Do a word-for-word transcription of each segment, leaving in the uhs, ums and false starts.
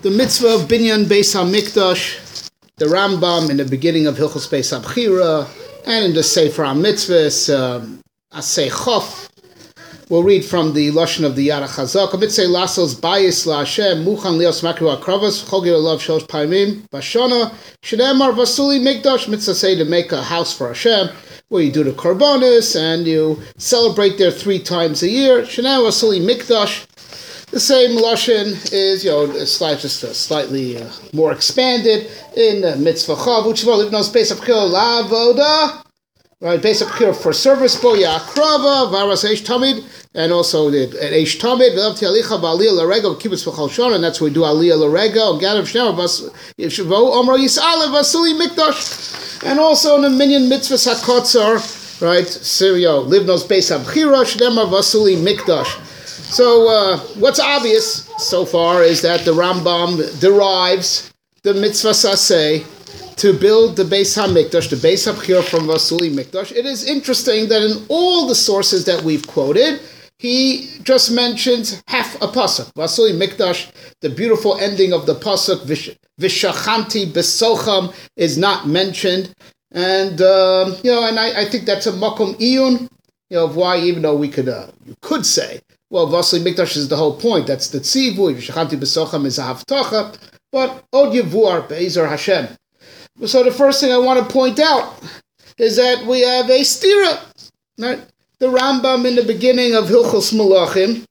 the mitzvah of Binyan Beis HaMikdash, the Rambam in the beginning of Hilchos Beis HaBchira, and in the Sefer HaMitzvahs, um, Asay Chof. We'll read from the Lashon of the Yad HaChazak. Mitzvah Lasos Bayis LaHashem, Muchan Lios Makru HaKravos, Chol Gil Lov Shlosh Paimim, Bashana, Shneimar Vasuli Mikdash, mitzvah say to make a house for Hashem, where you do the Korbanos, and you celebrate there three times a year. Shneimar Vasuli Mikdash. The same lashon is, you know, slight, just uh, slightly uh, more expanded in uh, mitzvah chav. U'tzvah livnos beis ha'bchira la'avoda, right? Beis ha'bchira for service. Bo ya'akrava varas eish tamid, and also the eish tamid. V'lav ti'alicha v'aliyah l'rega v'kibbutz v'chol shana. And that's where we do aliyah l'rega. Gadav shneimar vas yishvo omro yis'alev vasuli mikdash. And also in the minyan mitzvahs hakotzar, right? So, you know, livnos beis ha'bchira shneimar vasuli mikdash. So uh, what's obvious so far is that the Rambam derives the mitzvah saseh to build the Beis HaMikdash, the Beis HaBchira from Vasuli Mikdash. It is interesting that in all the sources that we've quoted, he just mentions half a pasuk. Vasuli Mikdash, the beautiful ending of the pasuk, Vishachanti Besocham, is not mentioned. And, um, you know, and I, I think that's a makom iyun, you know, of why, even though we could, uh, you could say, well, Vasuli Mikdash is the whole point. That's the tzivui. V'shachanti b'socham is a haftacha. But od yevuar be'ezer Hashem. So the first thing I want to point out is that we have a stira. Right? The Rambam in the beginning of Hilchos Malachim,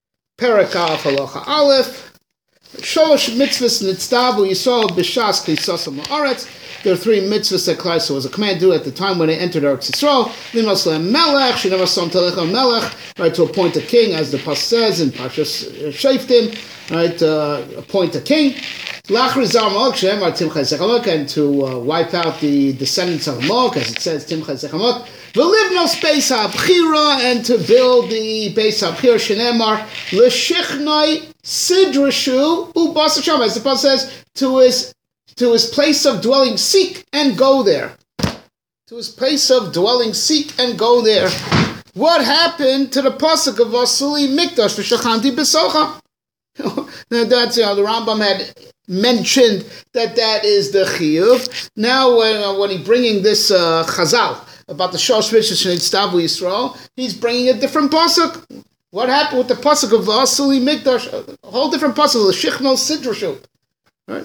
Perek Aleph Halacha Aleph, Sholosh mitzvahs nitzdavu Yisrael b'shas k'isasam la'aretz. There are three mitzvahs that Klal Yisrael was a command to do at the time when they entered Eretz Yisrael. Limos le'melech, shenever som telechem melech, right, to appoint a king, as the pasuk says in Parshas Shoftim, right, uh, appoint a king. Lachrizar Malach, shenemar timchei zechamok, and to uh, wipe out the descendants of Malach, as it says timchei zechamok. V'livnos beis ha'bchira, and to build the beis ha'bchira, shenemar l'shichnai sidrashu ubas Hashem, as the pasuk says, to his to his place of dwelling, seek and go there. To his place of dwelling, seek and go there. What happened to the pasuk of Vasuli Mikdash v'shachanti b'socham? That's, you know, the Rambam had mentioned that that is the chiyuv. Now, when, uh, when he's bringing this uh, chazal about the shosh mitzvahs shenitzdavu Yisrael, he's bringing a different pasuk. What happened with the pasuk of Vasuli Mikdash? A whole different pasuk, the shichno sidrashu. Right?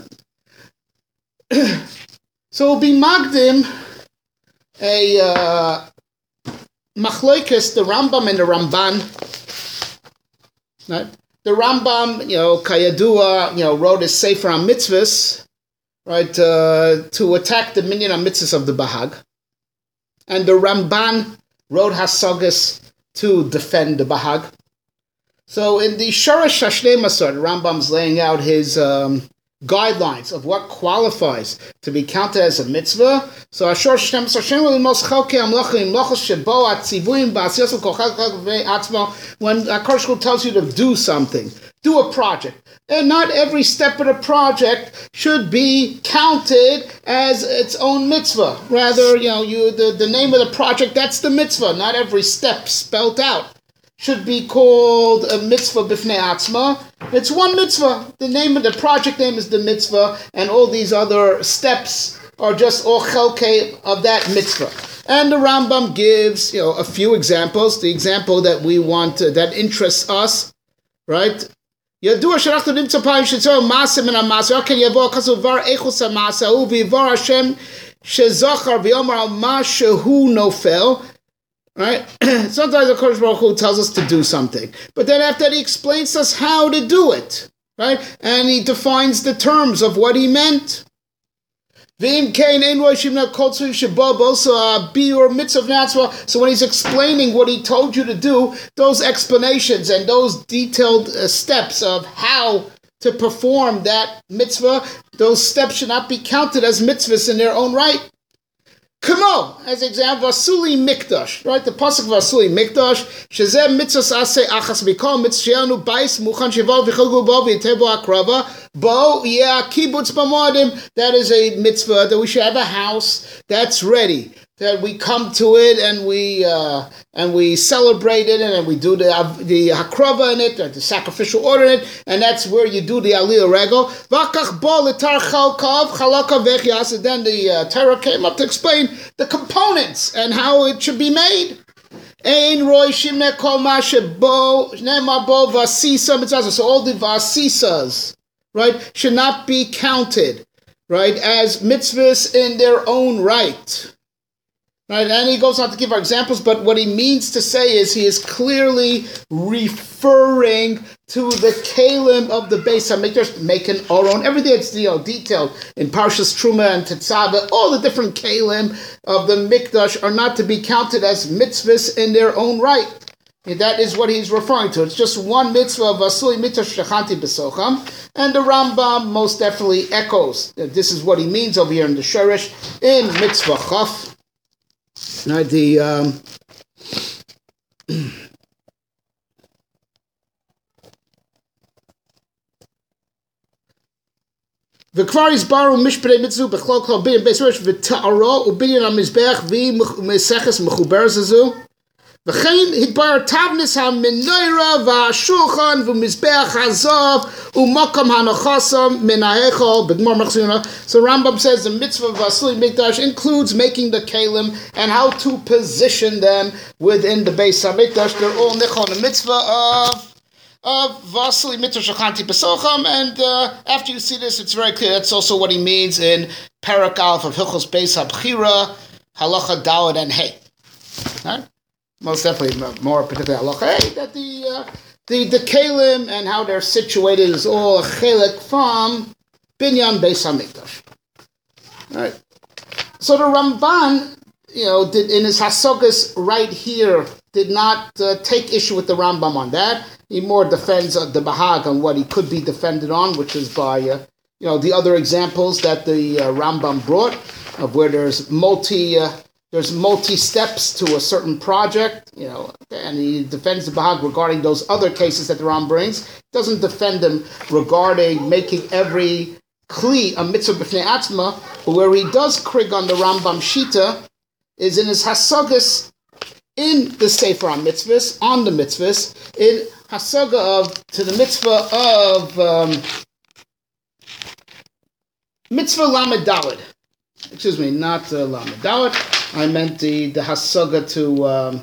So it'll be magdim a uh, machloikis, the Rambam and the Ramban. Right? The Rambam, you know, Kayadua, you know, wrote his Sefer HaMitzvahs, right, uh, to attack the minyan HaMitzvahs of the Bahag. And the Ramban wrote Hasagas to defend the Bahag. So in the Sharash Hashnei Masar, the Rambam's laying out his um, guidelines of what qualifies to be counted as a mitzvah. So Ashor Shem Shem Limos Chalkei Amlachim Mlachos Shebo Atzivuim Ba'asiyos Kochak Ve'atzmo. When HaKadosh tells you to do something, do a project, and not every step of the project should be counted as its own mitzvah. Rather, you know, you the, the name of the project, that's the mitzvah. Not every step spelt out should be called a mitzvah b'fnei atzma. It's one mitzvah. The name of the project name is the mitzvah, and all these other steps are just all chelkei of that mitzvah. And the Rambam gives, you know, a few examples. The example that we want, uh, that interests us, right? Yadua shalachtu nimtza pa'im shetzor ma'aseh min ha'ma'aseh. Ken yavo kasu var echus ha'ma'aseh hu v'yivar Hashem shezachar v'yomar al ma shehu nofel. Right? Sometimes the Kodesh Baruch Hu tells us to do something, but then after that he explains to us how to do it, right? And he defines the terms of what he meant. So when he's explaining what he told you to do, those explanations and those detailed uh, steps of how to perform that mitzvah, those steps should not be counted as mitzvahs in their own right. Kamo, as example, Vasuli Mikdash, right? The pasuk of Vasuli Mikdash, Shezeh mitzvahs aseh achas mikol mitzvahnu bais muchan shival v'chilgu bo v'yitebo akrava Bo, yeah, kibbutz b'modim, that is a mitzvah, that we should have a house that's ready, that we come to it and we uh, and we celebrate it and we do the the hakrava in it, the sacrificial order in it, and that's where you do the aliyah regel. V'akach bo l'tar chalkav chalakav v'echyas, and then the uh, Torah came up to explain the components and how it should be made. Ein roishim nekol ma shebo nema bo vasisa mitzvah. So all the vasisas, right, should not be counted, right, as mitzvahs in their own right. Right, and he goes on to give our examples, but what he means to say is he is clearly referring to the kalim of the Beis HaMikdash, making our own, everything that's, you know, detailed in Parshas Truma and Tetzaveh, all the different kalim of the Mikdash are not to be counted as mitzvahs in their own right. And that is what he's referring to. It's just one mitzvah of Vasuli Mikdash Shechanti B'Socham, and the Rambam most definitely echoes. This is what he means over here in the Sherish, in Mitzvah Chaf. Now the um, וכבר הסברנו משפטי מצוות בכלל כל בניין בית המקדש ותארו ובניין המזבח ומסכת מחוברת זו וכן התברר תבנית המנורה והשולחן ומזבח הזהב ומקום הנחסם מן ההיכל בגמר מחזינה. So Rambam says the mitzvah of Vasili Mikdash includes making the kalim and how to position them within the Beis HaMikdash. They're all nichol the mitzvah of of Vasili Mikdash Shechanti B'Socham, and uh, after you see this, it's very clear that's also what he means in Parak Aleph of Hilchos Beis HaBchira, Halacha Daled and Hey. Right? Most definitely, more particularly halacha hey, that the uh, the the kalim and how they're situated is all a chelik from Binyan Beis HaMikdash. Right. So the Ramban, you know, did in his Hasogas right here did not uh, take issue with the Rambam on that. He more defends uh, the Bahag on what he could be defended on, which is by uh, you know the other examples that the uh, Rambam brought of where there's multi. Uh, There's multi-steps to a certain project, you know, and he defends the Bahag regarding those other cases that the Ram brings. He doesn't defend them regarding making every kli a mitzvah b'fnei atzma, but where he does krig on the Rambam Shita is in his Hasagas in the Sefer HaMitzvahs, on the mitzvahs, in Hasaga of, to the mitzvah of um, mitzvah Lamed Daled. Excuse me, not uh, Lamed Daled. I meant the, the Hasaga to um,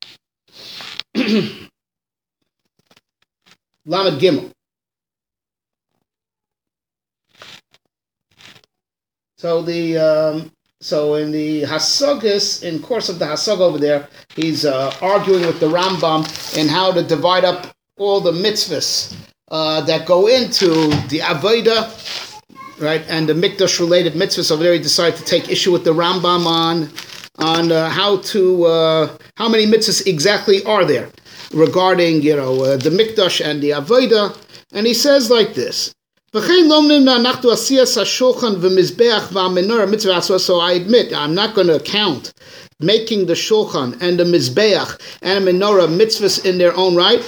Lamed Gimel. So the um, so in the Hasagas, in course of the Hasaga over there, he's uh, arguing with the Rambam in how to divide up all the mitzvahs uh, that go into the Avodah, right, and the Mikdash related mitzvahs. Over there, he decided to take issue with the Rambam on on uh, how to uh, how many mitzvahs exactly are there regarding, you know, uh, the Mikdash and the Avodah, and he says like this. So I admit, I'm not going to count making the Shulchan and the Mizbeach and the Menorah mitzvahs in their own right.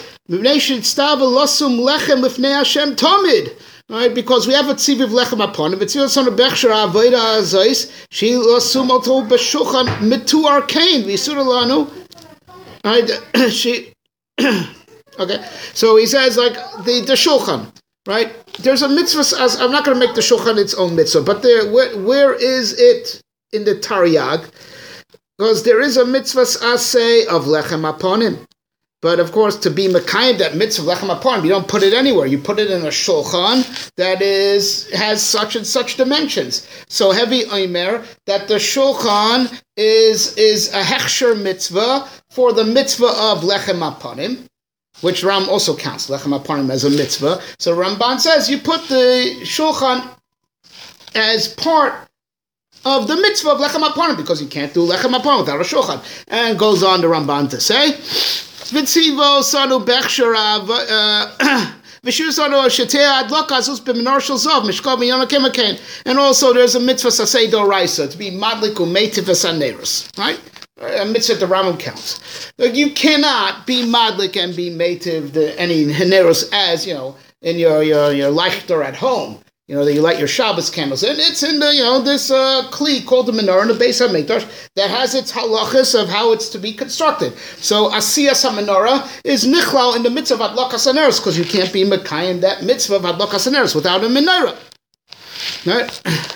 Right, because we have a tziviv lechem upon it. V'tziv son of bechshar avoda azais she lasum oto b'shulchan mitu arkain v'yisur lanu. Right, she. Okay, so he says like the the shulchan. Right, there's a mitzvah. As I'm not going to make the shulchan its own mitzvah, but there, where, where is it in the Taryag? Because there is a mitzvah asay of lechem upon him. But of course, to be mekayim that mitzvah lechem upon, you don't put it anywhere. You put it in a shulchan that is has such and such dimensions. So heavy omer that the shulchan is is a hechsher mitzvah for the mitzvah of lechem upon him, which Ram also counts lechem upon him as a mitzvah. So Ramban says you put the shulchan as part of the mitzvah of lechem upon him because you can't do lechem upon without a shulchan. And goes on the Ramban to say. V'tzivo sanu bechshara v'shir sanu shetea adlaka azus b'minor shel zov mishkov miyona kemakain. And also there's a mitzvah sasei doraisa to be madlik u'meitiv v'saneros, right? A mitzvah the Rambam counts. Like you cannot be madlik and be meitiv the any haneros as you know in your your your lichter at home. You know, that you light your Shabbos candles in. It's in the, you know, this uh, kli called the menorah in the Beis HaMikdash that has its halachas of how it's to be constructed. So asiyas HaMenorah is nichlal in the mitzvah of adlakas haneros, because you can't be mekayim that mitzvah of adlakas haneros without a menorah. Right?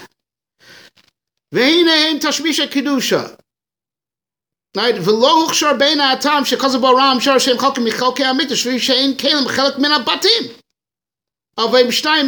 Ve'hine ein tashmisha kedusha. Right? V'lo huchshar beina atam shekazav baram shar shem chalkim michalkei hamikdash v'shein kelim chelak min habatim. Right? And then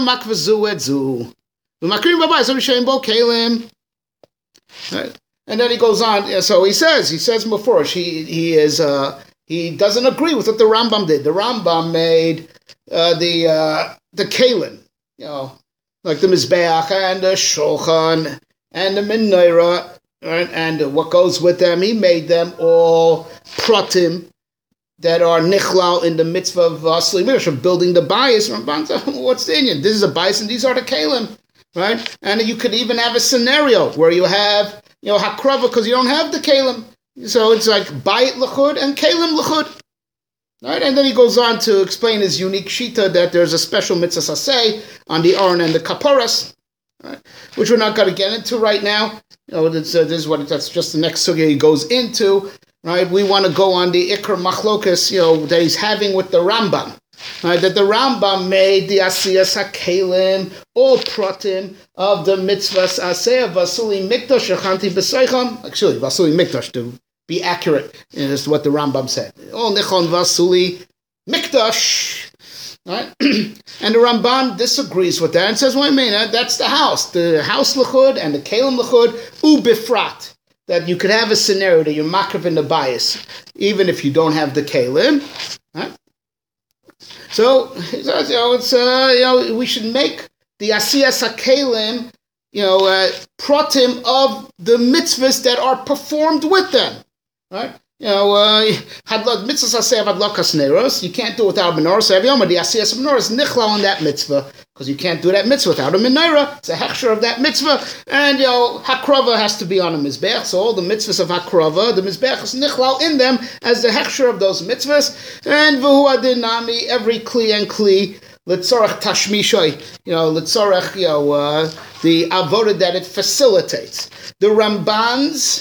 he goes on. So he says, he says before, he he is uh, he doesn't agree with what the Rambam did. The Rambam made uh, the uh, the kalim, you know, like the mizbeach and the shulchan and the menorah, right? And what goes with them. He made them all pratim that are nichlal in the mitzvah of Vasili Mikdash, of building the bias. What's the Indian? This is a bias and these are the kalim, right? And you could even have a scenario where you have, you know, hakrava, because you don't have the kalim. So it's like bayit l'chud and kalim l'chud. Right? And then he goes on to explain his unique shita that there's a special mitzvah saseh on the aron and the kaparas, right? Which we're not going to get into right now. You know, this, uh, this is what that's just the next sugya he goes into. Right, we want to go on the ikar machlokas, you know, that he's having with the Rambam. Right, that the Rambam made the asiyas hakelim, all pratim of the mitzvahs aseh vasuli mikdash shachanti b'seicham. Actually, vasuli mikdash, to be accurate, is what the Rambam said. All nichon vasuli mikdash. Right, and the Ramban disagrees with that and says, "Wait a minute, that's the house, the house l'chud and the kelim l'chud ubifrat." That you could have a scenario that you're makrav in the bias, even if you don't have the kalim. Right? So, you know, it's uh, you know, we should make the asiyas hakalim, you know, uh, pratim of the mitzvahs that are performed with them. Right? You know, hadlad mitzvahs aseh adlakas neros. You can't do it without a menorah. So every yom the asiyas menorah is nichlal on that mitzvah, because you can't do that mitzvah without a menorah. It's a hechsher of that mitzvah, and you know, hakrava has to be on a mizbech. So all the mitzvahs of hakrava, the mizbech is nichlal in them as the hechsher of those mitzvahs. And v'hu adinami, every kli and kli litzorach tashmishay, you know, litzorach, you know, uh, the avodah that it facilitates. The Ramban's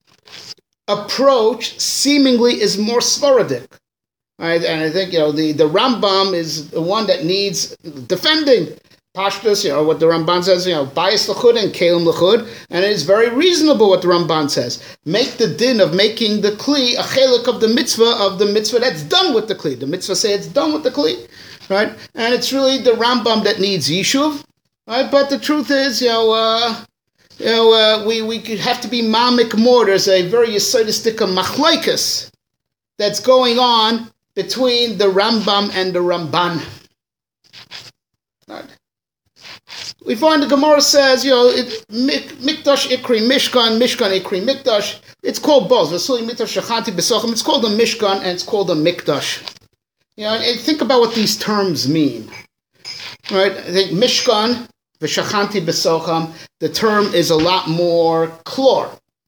approach seemingly is more Svaradic. Right? And I think, you know, the, the Rambam is the one that needs defending. Pashtus, you know, what the Ramban says, you know, bias l'chud and kelim l'chud, and it is very reasonable what the Ramban says. Make the din of making the kli a chelik of the mitzvah, of the mitzvah that's done with the kli. The mitzvah say it's done with the kli, right? And it's really the Rambam that needs yishuv, right? But the truth is, you know, uh, you know, uh, we, we could have to be mamik more. There's a very yesodistic machlaikas that's going on between the Rambam and the Ramban. Right. We find the Gemara says, you know, it, Mikdash Ikri Mishkan, Mishkan Ikri Mikdash. It's called both. Vasuli Mikdash Shachanti B'Sochem. It's called a Mishkan and it's called a Mikdash. You know, and think about what these terms mean. Right? I think Mishkan V'Shachanti B'Sochem, the term is a lot more clear.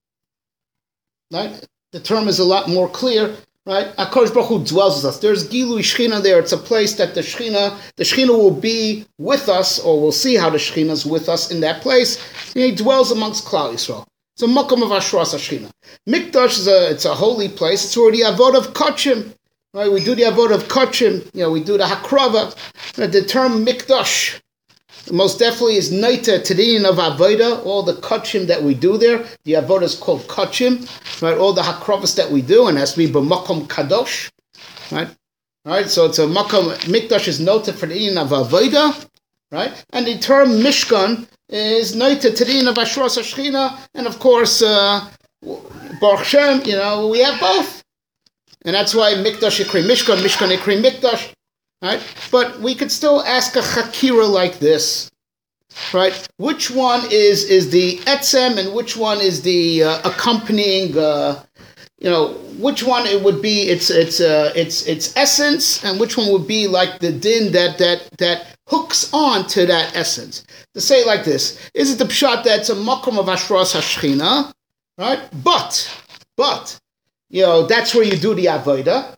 Right? The term is a lot more clear. Right? HaKadosh Baruch Hu dwells with us. There's Gilui Shechina there. It's a place that the Shechina, the Shechina will be with us, or we'll see how the Shechina is with us in that place. And he dwells amongst Klal Yisrael. It's a makom of Ashras HaShechina. Mikdash is a, it's a holy place. It's where the Avod of Kachim. Right? We do the Avod of Kachim. You know, we do the Hakrava. Right? The term Mikdash most definitely is Naita Tadin of Avodah, all the Kachim that we do there. The Avodah is called Kachim, right? All the Hakravas that we do, and it has to be B'makom Kadosh, right? Right? So it's a Makom, Mikdash is noted for the Tadin of Avodah, right? And the term Mishkan is Naita Tadin of Ashras HaShechina, and of course, uh, Baruch Shem, you know, we have both. And that's why Mikdash Ikri Mishkan, Mishkan Ikri Mikdash. Right? But we could still ask a chakira like this, right? Which one is, is the etzem and which one is the uh, accompanying, uh, you know, which one it would be its its uh, its its essence, and which one would be like the din that that that hooks on to that essence. To say it like this, is it the pshat that's a makom of Ashras HaShechina, right? But, but, you know, that's where you do the avodah.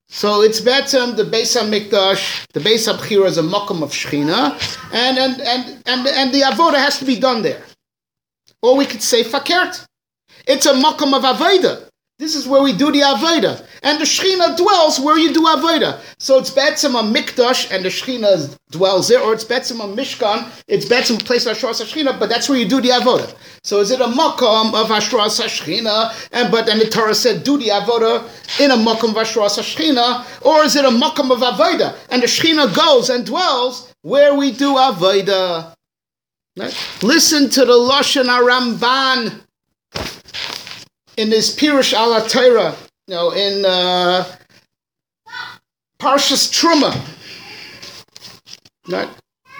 So it's better the Beis HaMikdash, the Beis HaBchira is a makom of Shechina, and and and and and the avoda has to be done there. Or we could say fakert. It's a makom of avoda. This is where we do the avoda, and the Shechina dwells where you do avoda. So it's betzim a mikdash, and the Shechina dwells there, or it's betzim a mishkan. It's betzim a place of Hashras Hashchina, but that's where you do the avoda. So is it a makom of Hashras Hashchina, and but then the Torah said do the avoda in a makom of Hashras Hashchina, or is it a makom of avoda, and the Shechina goes and dwells where we do avoda? Right? Listen to the Lashon HaRamban in this Pirush Ala Torah, you know, in uh, Parshas Truma, right?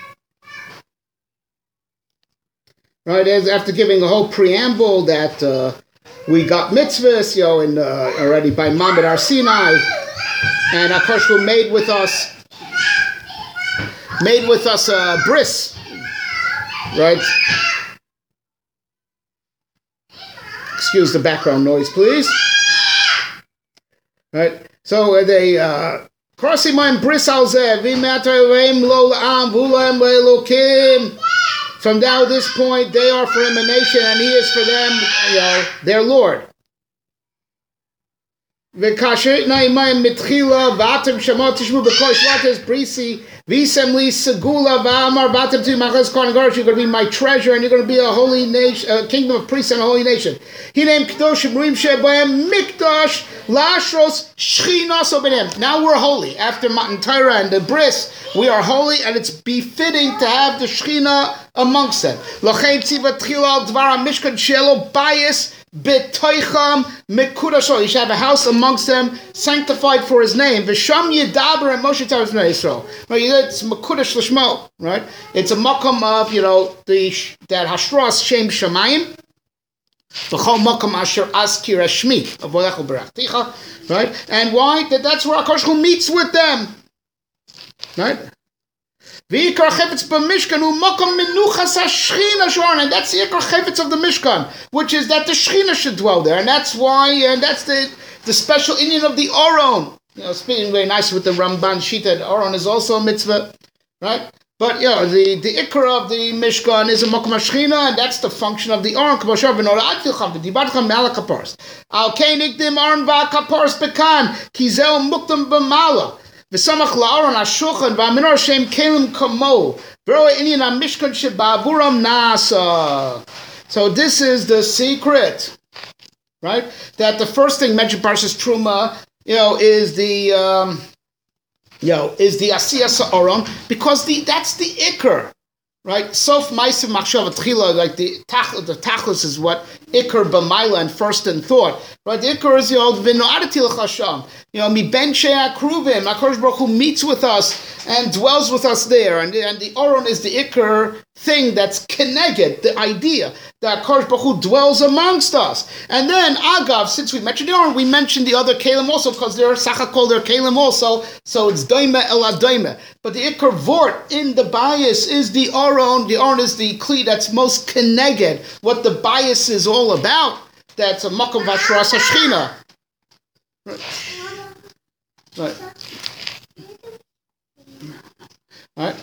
Right, after giving a whole preamble that uh, we got mitzvahs, you know, in, uh, already by Mamad Har Sinai, and HaKadosh Baruch Hu made with us, made with us a bris, right? Excuse the background noise, please. Right. So uh, they crossing my bris al zeh v'matayim lo la'am v'ulam le'elokim. From now this point, they are for him a nation, and he is for them, you know, their Lord. V'kasher na'imayim mitchila v'atem shamot tishmu b'kol shvates brisi v'isem li segula v'amar v'atem tu machas kohen garosh. You're going to be my treasure, and you're going to be a holy nation, a kingdom of priests and a holy nation. He named Kedoshim Ruim Shebayim Mikdash Lashros Shechina Obenem. Now we're holy. After Matan Torah and the Bris, we are holy, and it's befitting to have the Shechina amongst them. L'chein tziva tchila al dvar mishkan shelo bayis b'toicham mekudasho. You should have a house amongst them, sanctified for his name. V'sham yidaber and Moshe tells Bnei Yisrael. Right, it's mekudash l'shmo. Right, it's a makom of, you know, the that hashras shem shamayim. V'chol makom asher azkir hashmi avodecha berachticha. Right, and why? That that's where HaKadosh Baruch Hu meets with them. Right. V'ikar chefetz b'mishkan hu makom menuchas hashchina shoron, and that's the ikar chefetz of the Mishkan, which is that the Shechina should dwell there, and that's why, and that's the the special inyan of the Aron. You know, speaking very nice with the Ramban Shita, Aron is also a mitzvah, right? But you know, the the ikar of the Mishkan is a makom hashchina, and that's the function of the Aron. K'moshav v'norad tilcham v'dibartcham me'al hakaparos. Al keinik dim Aron v'akaparos bekan kizeu muktam b'mala. V'samach la'aron ha'shulchan v'amenor shem kelim kamo v'roe inyan ha'mishkan shebavuram nasa. So this is the secret, right? That the first thing mentioned Parshas Truma, you know, is the um, you know is the asiyas ha'aron, because the that's the ikar, right? Sof ma'asim machshava tchila, like the tach, the tachlis is what ikar b'mayla and first in thought, right? The ikar is, you know, v'no'adati l'chasham. You know, mi ben she'ah kruvim, HaKadosh Baruch Hu meets with us and dwells with us there, and, and the Aron is the ikar thing that's keneged, the idea that HaKadosh Baruch Hu dwells amongst us. And then, agav, since we mentioned the Aron, we mentioned the other kelim also, because they're sachakol, they're kelim also, so it's doime el adoime. But the ikar vort in the bias is the Aron. The Aron is the kli that's most keneged, what the bias is all about. That's a makom v'hashras hashchina. Right. Right. Right.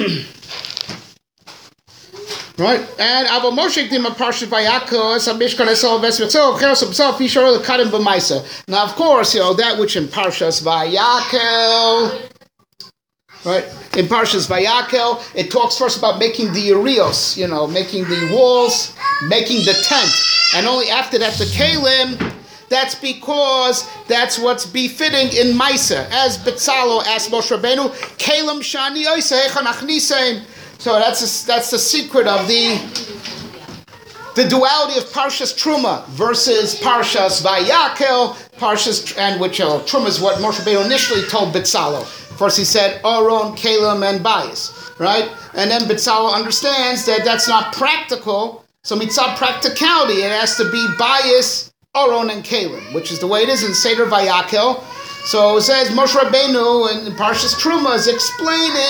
Right. And Avo Moshe Dima Parshat Vayakos Hamishkan Esol Vesvitzel Cheros himself he showed the Kadim B'Maisa. Now, of course, you know that which in Parshas Vayakel. Right. In Parshas Vayakel, it talks first about making the Urios, you know, making the walls, making the tent, and only after that the Kalim. That's because that's what's befitting in Maisa. As Betzalo asked Moshe Rabbeinu, Kalim Shani Oiseh Chanachniseim. So that's a, that's the secret of the the duality of Parshas Truma versus Parshas Vayakel. Parshas, and which uh, Truma is what Moshe Rabbeinu initially told Betzalo. First he said Aron, Kalim, and Bias, right? And then Betzalo understands that that's not practical. So mitzvah practicality, it has to be Bias, Aron, and Kalim, which is the way it is in Seder Vayakel. So it says Moshe Rabbeinu in Parshas Truma is explaining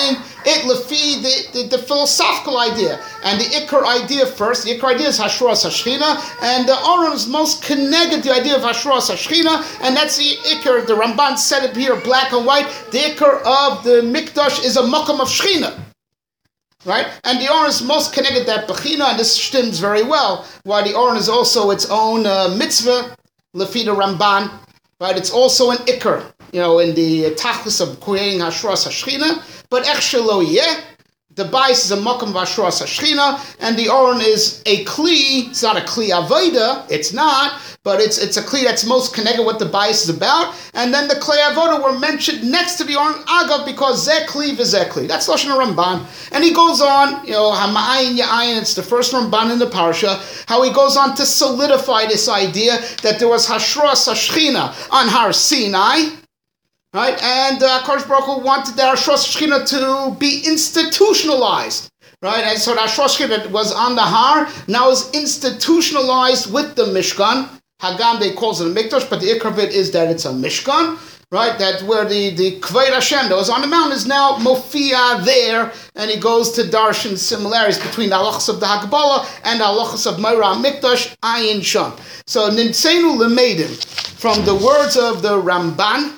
it lefi the, the, the philosophical idea. And the Ikar idea first, the Ikar idea is Hashras HaShechina, and the Aron is most connected to the idea of Hashras HaShechina, and that's the Ikar. The Ramban said it here, black and white. The Ikar of the Mikdash is a Makam of Shechina. Right? And the Aron is most connected to that Bechina, and this stems very well, why the Aron is also its own uh, mitzvah, lefi the Ramban. Right? It's also an Ikar, you know, in the tachlis of creating Hashras HaShechina, but Ech Shelo Yeh, the Bais is a Makam of Hashras HaShechina, and the Aron is a Kli. It's not a Kli Avoda, it's not, but it's it's a Kli that's most connected with what the Bais is about. And then the Kli Avoda were mentioned next to the Aron Agav because Zeh Kli v'Zeh Kli. That's Lashon Ramban. And he goes on, you know, Hama'ayin Ya'ayin, it's the first Ramban in the Parsha, how he goes on to solidify this idea that there was Hashras HaShechina on Har Sinai. Right, and uh, Kadosh Baruch Hu wanted the Hashras HaShechina to be institutionalized. Right, and so the Hashras HaShechina was on the Har, now is institutionalized with the Mishkan. Hagam, they calls it a Mikdash, but the Ikar of it is that it's a Mishkan. Right, that where the, the Kvod Hashem that was on the mountain is now Mofia there, and he goes to darshan similarities between the halachas of the Hakbala and the halachas of Meira Mikdash, Ayin Sham. So, Nimseinu Lemedim, from the words of the Ramban,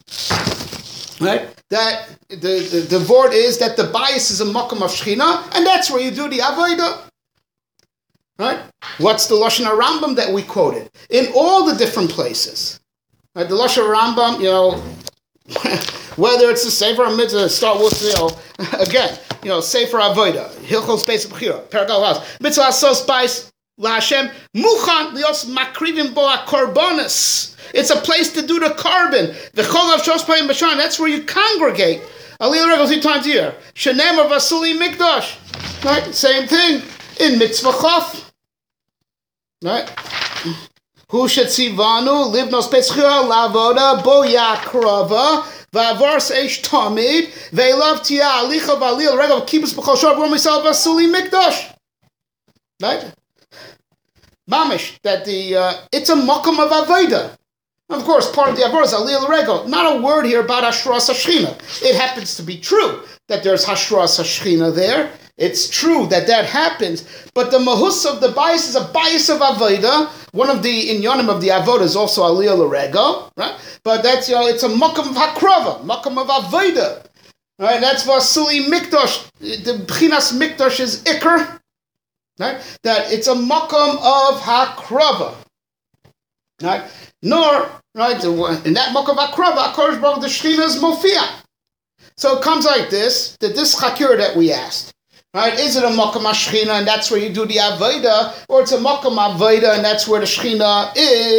right? That the, the, the word is that the bias is a makam of Shechina, and that's where you do the avodah. Right? What's the Lashon HaRambam that we quoted? In all the different places. Right? The Lashon HaRambam, you know, whether it's the Sefer HaMitzvah, start with, you know, again, you know, Sefer Avodah, Hilchos Beis Bechira, Paragal House, Mitzvah Asos Bais LaHashem, Muchan Lios Makrivim Bo HaKorbanos. It's a place to do the carbon. The Chol of Shos Payim Bashan, that's where you congregate. Aliyah Regal three times a year. Shenem of Vasuli Mikdash. Right? Same thing. In Mitzvah Chof. Right? Hu Shetzivanu, Livnos Petzchia, Lavoda, Bo Yakrava, Vavars Eish Tamid, Veilav Tia, Alicha Valil, Regal, Kibbutz B'chol Shor, Misal Vasuli Mikdash. Right? Mamish, that the, uh, it's a Makam of Avodah. Of course, part of the Avor is Aliyah L'Rego. Not a word here about Hashras HaShechina. It happens to be true that there's Hashras HaShechina there. It's true that that happens. But the Mahus of the bias is a bias of Avodah. One of the inyanim of the Avodah is also Aliyah L'Rego. Right? But that's, you know, it's a Makam of Hakrava, Makam of Avodah. Right? That's Vasuli Mikdash. The Bchinas Mikdash is Ikar. Right? That it's a Makam of Hakrava. Right? Nor, right, in that Makam Akrava, Akadosh Baruch the Shechina is Mofia. So it comes like this, that this Chakir that we asked, right, is it a Makam HaShechina and that's where you do the Avodah, or it's a Makam Avodah and that's where the Shechina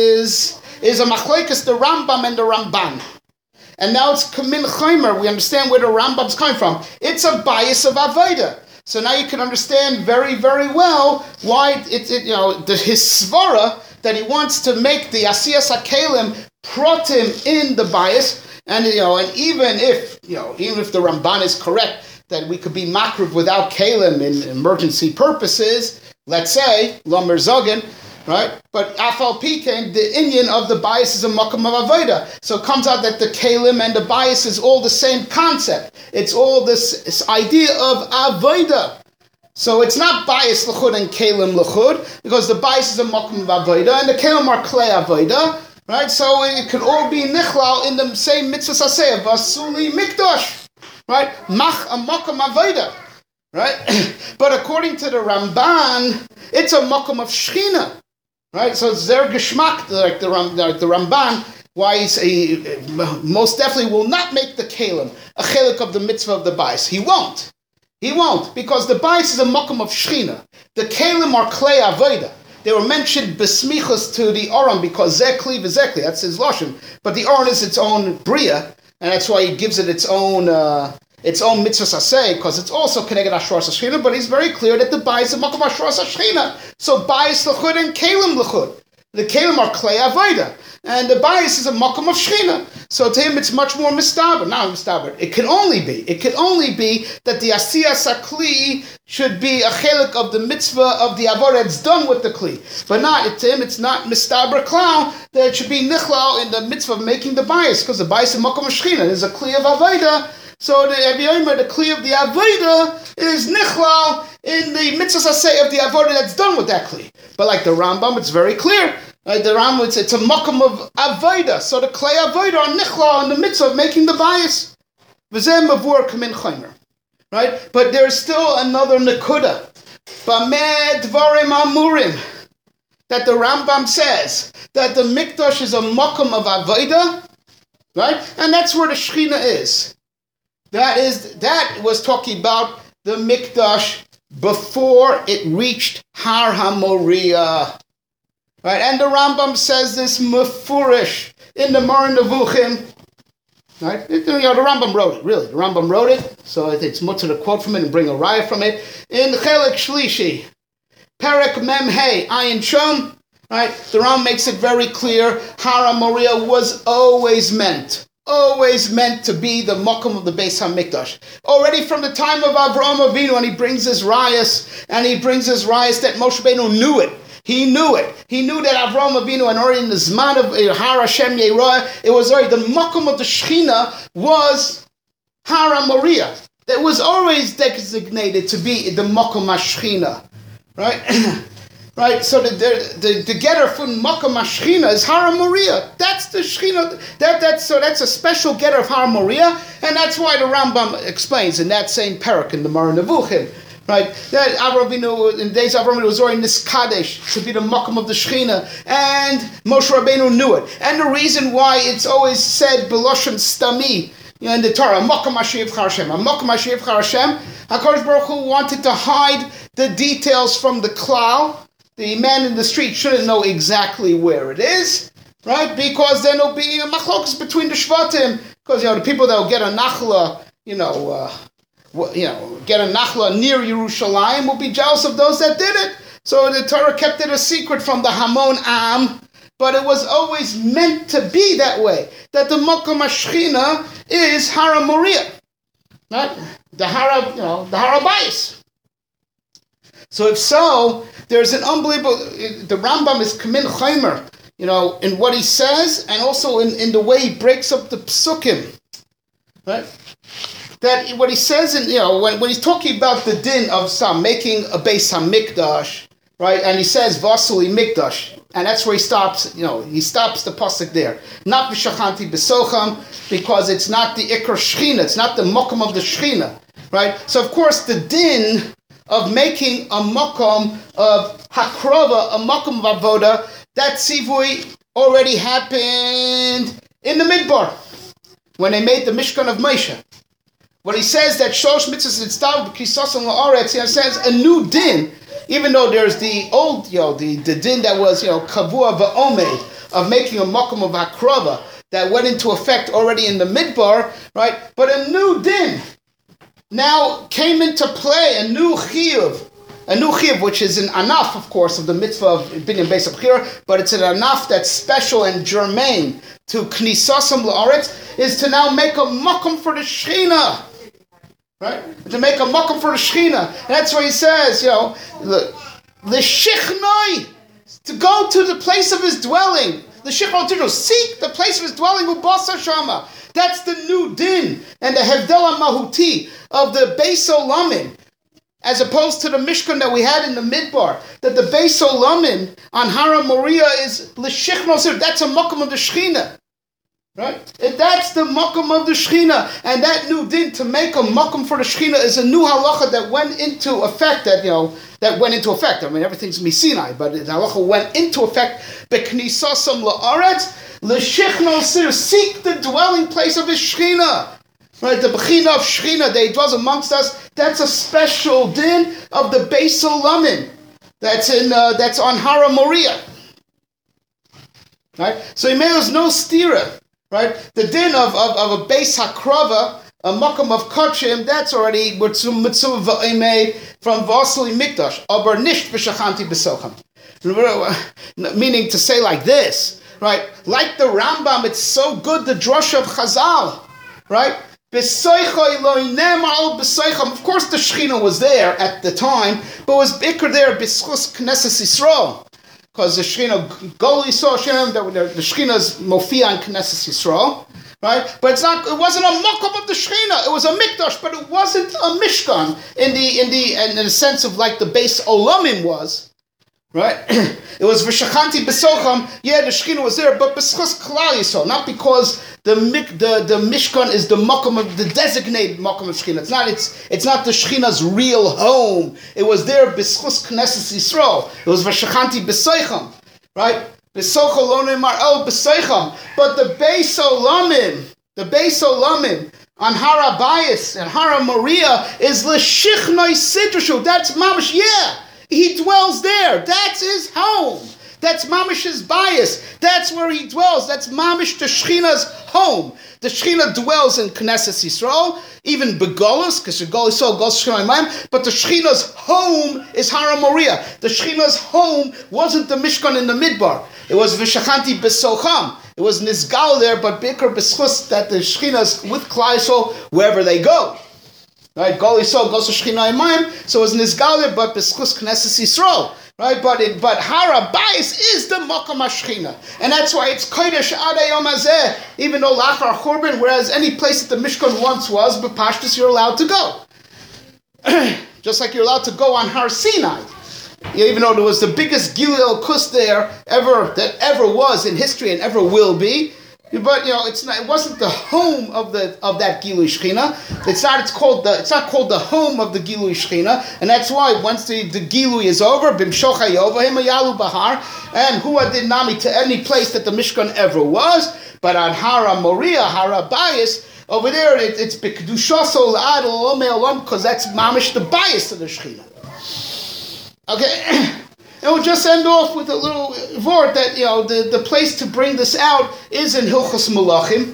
is, is a Machlekes, the Rambam and the Ramban. And now it's Kamin Chaimer, we understand where the Rambam's coming from. It's a bias of Avodah. So now you can understand very, very well why it, it you know, the, his Svara, that he wants to make the Asiyas HaKelim protim in the bias, and you know, and even if you know, even if the Ramban is correct that we could be makriv without Kelim in emergency purposes, let's say Lomer Zogan, right? But Afal Pikein, the Inyan of the bias is a Makam of Avodah. So it comes out that the Kelim and the bias is all the same concept. It's all this, this idea of Avodah. So it's not bias l'chud and kelim l'chud, because the bias is a makom of avodah, and the kelim are klei avodah, right? So it could all be nichlal in the same mitzvah saseh, vasuli mikdash, right? Mach a makom avodah, right? But according to the Ramban, it's a makom of Shechina, right? So it's their geschmack, like the, Ram, the Ramban, why he's a, most definitely will not make the kelim a chelik of the mitzvah of the bias. He won't. He won't, because the bias is a makam of Shechina. The kelim are klei avodah. They were mentioned besmichas to the Aron because zeh kli v'zeh kli, that's his lashon. But the Aron is its own bria, and that's why he gives it its own uh, its own mitzvah saseh, because it's also connected Hashras HaShechina. But he's very clear that the bias is a makam Hashras HaShechina. So bias l'chud and kelim l'chud. The kelim are klei avodah, and the bias is a makam of Shechina. So to him, it's much more mistaber. Not mistaber. It can only be. It can only be that the asiyas hakli should be a chelik of the mitzvah of the avodah that's done with the kli. But not it, to him, it's not mistaber klal that it should be nichlal in the mitzvah of making the bias, because the bias is makam of Shechina. There's a kli of avodah, So the Aviyoma, the Kli of the Avodah, is Nichlal in the Mitzvah Aseh of the Avodah that's done with that Kli. But like the Rambam, it's very clear. Like the Rambam, it's, it's a Makam of Avodah. So the Klei Avodah are Nichlal in the Mitzvah of making the bias. V'zeh Mavur Kamin Chaymer. Right? But there's still another Nakuda. Bameh Dvarim Amurim. That the Rambam says that the Mikdash is a Makam of Avodah. Right? And that's where the Shechina is. That is, that was talking about the Mikdash before it reached Har HaMoriah. Right? And the Rambam says this mefurish in the Moreh Nevuchim. Right? It, you know, the Rambam wrote it, really. The Rambam wrote it, so it's mutter to quote from it and bring a raya from it. In Chelek Shlishi, Perek Mem Hey, Ayin Shom, right? The Rambam makes it very clear, Har HaMoriah was always meant. Always meant to be the Mokum of the Beis HaMikdash. Already from the time of Avraham Avinu, and he brings his rayas, and he brings his rayas that Moshe Rabbeinu knew it. He knew it. He knew that Avraham Avinu, and already in the Zman of Har Hashem Yeroah, it was already the Mokum of the Shechina was Har HaMoriah. That was always designated to be the Mokum HaShechina. Right? Right, so the the the, the getter from Makam HaShechina is Har HaMoriah. That's the Shechina. That that's so that's a special getter of Har HaMoriah, and that's why the Rambam explains in that same parak in the Moreh Nevuchim, right? That Avraham Avinu in the days of Avraham Avinu was already Niskadesh to be the Makam of the Shechina, and Moshe Rabbeinu knew it. And the reason why it's always said Beloshem Stami, you know, in the Torah, Makam HaShiv Hashem, Makam HaShiv Hashem, HaKadosh Baruch Hu wanted to hide the details from the klal. The man in the street shouldn't know exactly where it is, right? Because then there'll be a machlokas between the shvatim. Because, you know, the people that will get a nachla, you know, uh, you know, get a nachla near Yerushalayim will be jealous of those that did it. So the Torah kept it a secret from the Hamon Am, but it was always meant to be that way. That the Mokum HaShechina is Har HaMoriah, right? The Har, you know, the Har HaBayis. So if so, there's an unbelievable, the Rambam is Kamin Chaymer, you know, in what he says, and also in, in the way he breaks up the psukim, right? That what he says, in, you know, when, when he's talking about the din of some making a Beis HaMikdash, right, and he says, Vasuli Mikdash, and that's where he stops, you know, he stops the pasuk there. Not V'shachanti B'socham, because it's not the Ikar Shechina, it's not the Mokum of the Shechina, right? So of course the din of making a makom of hakrova, a makom of avoda, that tzivui already happened in the Midbar, when they made the Mishkan of Moshe. When he says that shosh mitzvahs nitzav b'kisason la'aretz, he says a new din, even though there's the old, you know, the, the din that was, you know, kavua va'omed, of making a makom of hakrova, that went into effect already in the Midbar, right? But a new din now came into play, a new chiyuv, a new chiyuv, which is an anaf, of course, of the mitzvah of binyan beis habchira, but it's an anaf that's special and germane to knisasam la'aretz, is to now make a makom for the Shechina, right? To make a makom for the Shechina. And that's why he says, you know, the shichnoi, to go to the place of his dwelling, the shichnoi to seek the place of his dwelling, ubasa shama. That's the new din and the hevdela mahuti of the Beis Olamim, as opposed to the Mishkan that we had in the Midbar. That the Beis Olamim on Har HaMoriah is l'shichnos. That's a makom of the Shechina, right? And that's the makom of the Shechina, and that new din to make a makom for the Shechina is a new halacha that went into effect. That you know that went into effect. I mean, everything's misinai, but the halacha went into effect. Beknisasam la'aretz. L'shichnos, seek the dwelling place of his Shechina. Right, the Bechina of Shechina, they dwells amongst us. That's a special din of the Beis Olamim. That's in uh, that's on Har HaMoriah. Right, so there's no stira. Right, the din of, of, of a Beis Hakrava, a makom of kachim, that's already mitzvah va'emei from Vasili Mikdash. Aber nicht v'shachanti b'socham. Meaning to say like this. Right, like the Rambam, it's so good, the drasha of Chazal, right? Of course the Shechina was there at the time, but was bikr there b'schus Knesset Yisrael, because the Shechina, Gol Yisrael Hashem, the Shechina's mofia in Knesset Yisrael, right? But it's not. It wasn't a makom of the Shechina. It was a mikdash, but it wasn't a mishkan in the in the in the sense of like the base olamim was, right? It was v'shachanti b'socham. Yeah, the Shechina was there, but b'schus klal yisrael, not because the the the mishkan is the makom of the designated makom of Shechina. It's not. It's it's not the Shechina's real home. It was there b'schus knesses Yisrael. It was v'shachanti b'socham, right? But the Beis Olamim, the Beis Olamim on Har Abayis and Har Moriah is l'shichnoi sidrushu. That's mamash. Yeah, he dwells there. That's his home. That's mamash's bias. That's where he dwells. That's mamish the Shechina's home. The Shechina dwells in Knesset Yisrael, even Begolus, because the Golus so goes Shechina Imayim, but the Shechina's home is Har Moriah. The Shechina's home wasn't the Mishkan in the Midbar. It was V'shachanti B'socham. It was Nizgal there, but Bikr B'schus, that the Shechina's with Klal Yisrael wherever they go. Right? Golus so goes to Shechina Imayim, so it was Nizgal there, but B'schus Knesset Yisrael. Right, but it, but Har Abayis is the Makom HaShechina, and that's why it's Kodesh Adei Yom Hazeh, even though Lachar Churban, whereas any place that the Mishkan once was, but Pashtus you're allowed to go, just like you're allowed to go on Har Sinai, yeah, even though there was the biggest Gilul Kus there ever that ever was in history and ever will be. But you know, it's not. It wasn't the home of the of that Gilui Shechina. It's not. It's called the. It's not called the home of the Gilui Shechina, and that's why once the, the Gilui is over, Bimshocha Yovahim Yalu Bahar, and Hua did nami to any place that the Mishkan ever was. But on Har Moriah, Har Abayis, over there, it, it's B'kedushaso L'ad L'Olom Me'olam, because that's mamish the bias of the Shechina. Okay. And we'll just end off with a little word that, you know, the, the place to bring this out is in Hilchos Malachim.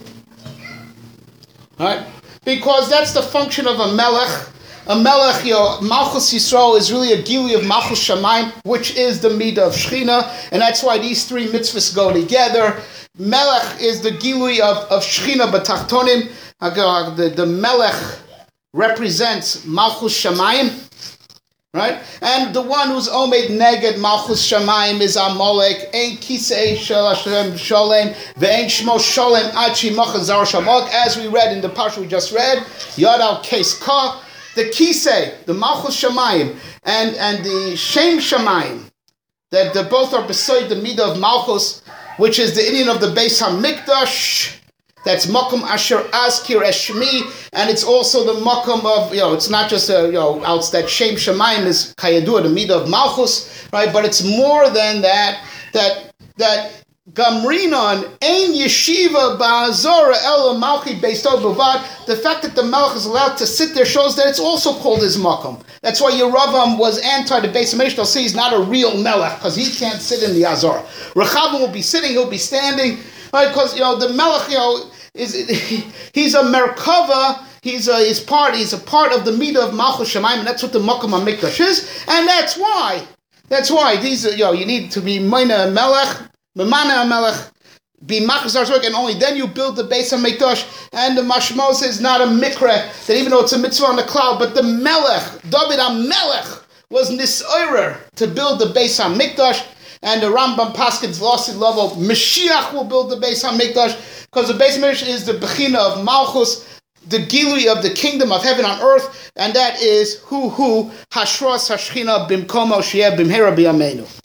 Right? Because that's the function of a melech. A melech, you know, Malchus Yisrael is really a gili of Malchus Shamayim, which is the midah of Shechina, and that's why these three mitzvahs go together. Melech is the gili of, of Shechina b'tachtonim. The, the melech represents Malchus Shamayim. Right? And the one who's Omed Neged Malchus Shamayim is Amalek, Ein Kisei Shel Hashem Sholem, Ve'ein Shmo Sholem Achi Machaz Zar Shamok, as we read in the parsha we just read, Yad Al Kes Ka, the Kisei, the Malchus Shamayim, and, and the Shem Shamayim, that the, both are beside the midah of Malchus, which is the Indian of the Beis HaMikdash. That's Makom Asher Azkir Eshmi, and it's also the Makom of, you know, it's not just a, you know, out that Shem Shamayim is Kayadua, the midah of Malchus, right? But it's more than that, that, that Gamrinon, Ein Yeshiva Ba'azora Ela Malchi Beis Tov Bavad, the fact that the Melech is allowed to sit there shows that it's also called his Makom. That's why Yeravam was anti the Beis HaMikdash. They'll say he's not a real Melech, because he can't sit in the Azora. Rechavim will be sitting, he'll be standing, right? Because, you know, the Melech, you know, is he's a Merkava, he's a he's part he's a part of the midah of Malchus Shamayim, and that's what the Makom HaMikdash is, and that's why that's why these are, you know, you need to be Meina Melech, Memana Melech, be Machzar Zurk, and only then you build the Beis HaMikdash. And the Mashmos is not a mikra, that even though it's a mitzvah on the cloud, but the Melech, David HaMelech, was Nisoirer to build the Beis HaMikdash. And the Rambam Paskins lost his level. Mashiach will build the Beis HaMikdash, because the Beis HaMikdash is the Bechina of Malchus, the Gilui of the kingdom of heaven on earth, and that is Hu Hu Hashras Hashchina Bimkomo Sheyeh Bimhera B'Yameinu.